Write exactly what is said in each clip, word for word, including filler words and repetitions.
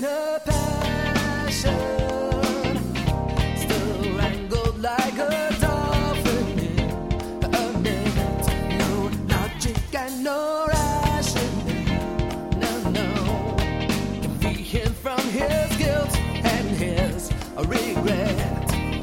her passion, still wrangled like a dolphin in a net. No logic and no rationale, no, no. Free him from his guilt and his regret.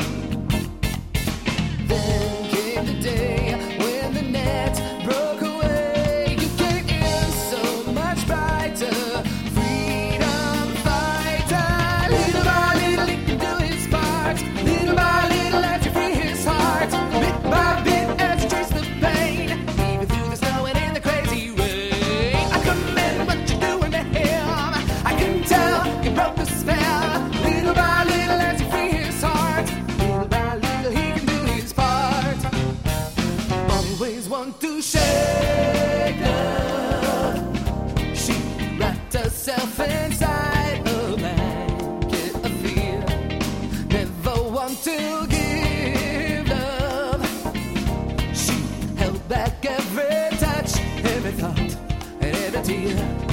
Then came the day when the net broke away. You came in so much brighter, freedom fighter. Little by little he can do his part. Little by little as you free his heart. Bit by bit as you trace the pain, even through the snow and in the crazy rain. I commend what you're doing to him. I can tell you broke the spell. Little by little as you free his heart. Little by little he can do his part. Always want to shake love. She wrapped herself inside a blanket of fear. Never want to give love. She held back every touch, every thought, and every tear.